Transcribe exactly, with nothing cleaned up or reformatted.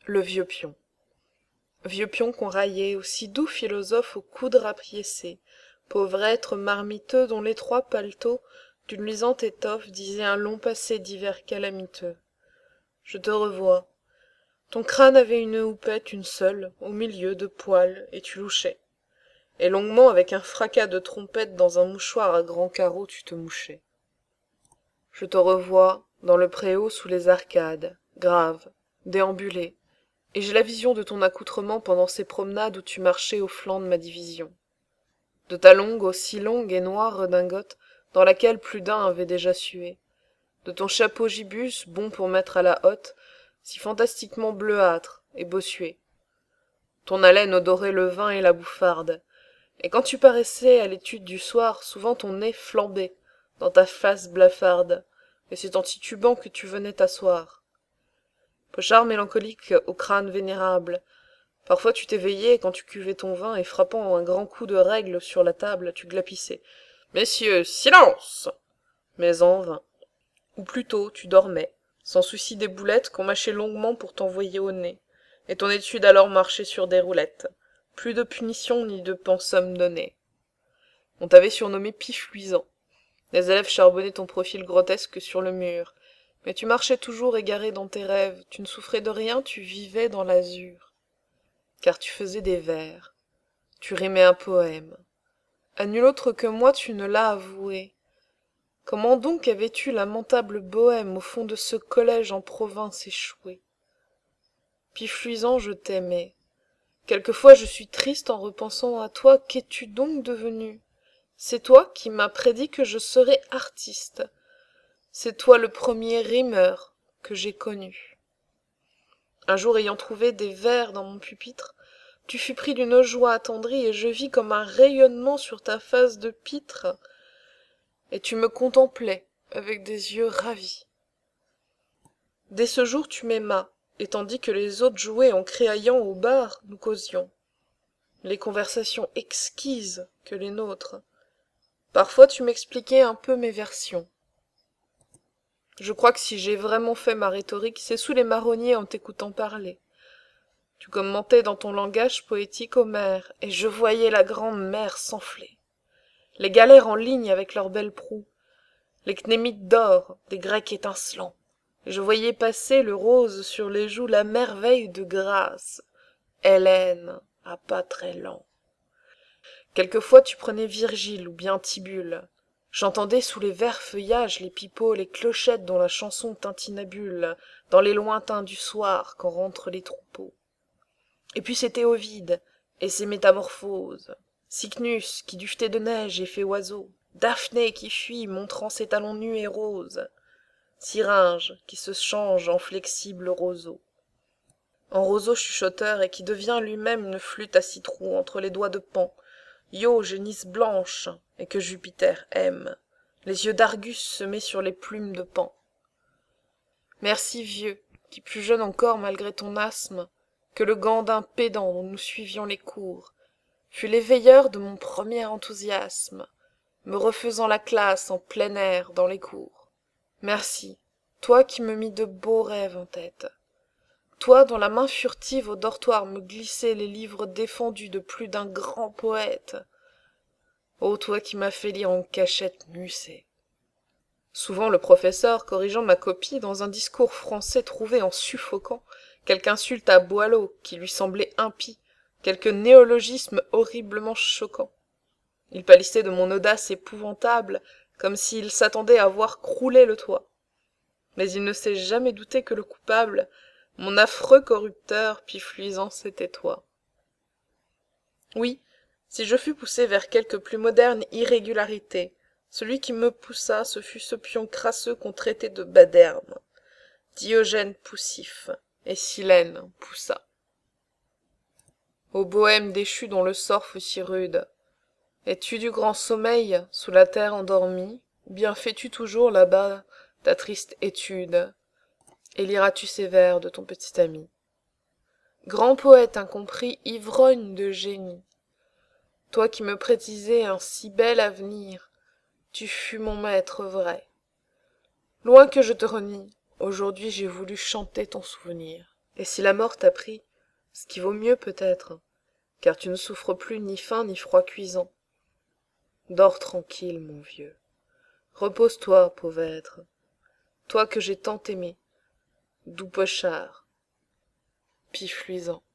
Le vieux pion. Vieux pion qu'on raillait, aussi doux philosophe aux coudes rapiécés, pauvre être marmiteux dont l'étroit paletot d'une luisante étoffe disait un long passé d'hiver calamiteux. Je te revois. Ton crâne avait une houppette, une seule, au milieu de poils, et tu louchais. Et longuement, avec un fracas de trompette, dans un mouchoir à grands carreaux, tu te mouchais. Je te revois, dans le préau sous les arcades, grave, déambulé, et j'ai la vision de ton accoutrement pendant ces promenades où tu marchais au flanc de ma division. De ta longue, aussi longue et noire redingote, dans laquelle plus d'un avait déjà sué. De ton chapeau gibus, bon pour mettre à la hotte, si fantastiquement bleuâtre et bossué. Ton haleine odorait le vin et la bouffarde, et quand tu paraissais à l'étude du soir, souvent ton nez flambait dans ta face blafarde, et c'est en titubant que tu venais t'asseoir. Pochard mélancolique au crâne vénérable, parfois tu t'éveillais quand tu cuvais ton vin, et frappant un grand coup de règle sur la table, tu glapissais. Messieurs, silence! Mais en vain. Ou plutôt, tu dormais, sans souci des boulettes qu'on mâchait longuement pour t'envoyer au nez, et ton étude alors marchait sur des roulettes. Plus de punition ni de pensum donné. On t'avait surnommé Pif luisant. Les élèves charbonnaient ton profil grotesque sur le mur, mais tu marchais toujours égaré dans tes rêves, tu ne souffrais de rien, tu vivais dans l'azur. Car tu faisais des vers, tu rimais un poème. À nul autre que moi tu ne l'as avoué. Comment donc avais-tu lamentable bohème au fond de ce collège en province échoué? Pif luisant, je t'aimais. Quelquefois je suis triste en repensant à toi, qu'es-tu donc devenu? C'est toi qui m'as prédit que je serais artiste. C'est toi le premier rimeur que j'ai connu. Un jour ayant trouvé des vers dans mon pupitre, tu fus pris d'une joie attendrie, et je vis comme un rayonnement sur ta face de pitre, et tu me contemplais avec des yeux ravis. Dès ce jour tu m'aimas, et tandis que les autres jouaient en créaillant au bar, nous causions. Les conversations exquises que les nôtres. Parfois tu m'expliquais un peu mes versions. Je crois que si j'ai vraiment fait ma rhétorique, c'est sous les marronniers en t'écoutant parler. Tu commentais dans ton langage poétique Homère, et je voyais la grande mer s'enfler. Les galères en ligne avec leurs belles proues, les cnémites d'or, des Grecs étincelants. Et je voyais passer le rose sur les joues, la merveille de grâce, Hélène, à pas très lents. Quelquefois tu prenais Virgile ou bien Tibulle. J'entendais sous les verts feuillages les pipeaux, les clochettes dont la chanson tintinabule dans les lointains du soir quand rentrent les troupeaux. Et puis c'était Ovide et ses métamorphoses, Cycnus qui duvetait de neige et fait oiseau, Daphné qui fuit montrant ses talons nus et roses, Syringe qui se change en flexible roseau. En roseau chuchoteur et qui devient lui-même une flûte à six trous entre les doigts de Pan, Io, génisse blanche, et que Jupiter aime, les yeux d'Argus semés sur les plumes de Pan. Merci vieux, qui plus jeune encore malgré ton asthme, que le gandin pédant dont nous suivions les cours, fut l'éveilleur de mon premier enthousiasme, me refaisant la classe en plein air dans les cours. Merci, toi qui me mis de beaux rêves en tête. Toi dont la main furtive au dortoir me glissait les livres défendus de plus d'un grand poète. Ô toi qui m'as fait lire en cachette musset. Souvent le professeur, corrigeant ma copie dans un discours français trouvé en suffocant, quelque insulte à Boileau qui lui semblait impie, quelque néologisme horriblement choquant. Il pâlissait de mon audace épouvantable, comme s'il s'attendait à voir crouler le toit. Mais il ne s'est jamais douté que le coupable, mon affreux corrupteur, Pif luisant, c'était toi. Oui, si je fus poussé vers quelque plus moderne irrégularité, celui qui me poussa, ce fut ce pion crasseux qu'on traitait de Baderme. Diogène poussif, et Silène poussa. Ô bohème déchu dont le sort fut si rude, es-tu du grand sommeil, sous la terre endormi, ou bien fais-tu toujours là-bas ta triste étude, et liras-tu ces vers de ton petit ami? Grand poète incompris, ivrogne de génie, toi qui me prédisais un si bel avenir, tu fus mon maître vrai. Loin que je te renie, aujourd'hui j'ai voulu chanter ton souvenir. et si la mort t'a pris, ce qui vaut mieux peut-être, car tu ne souffres plus ni faim ni froid cuisant, dors tranquille, mon vieux, repose-toi, pauvre être, toi que j'ai tant aimé, doux pochard, pif luisant.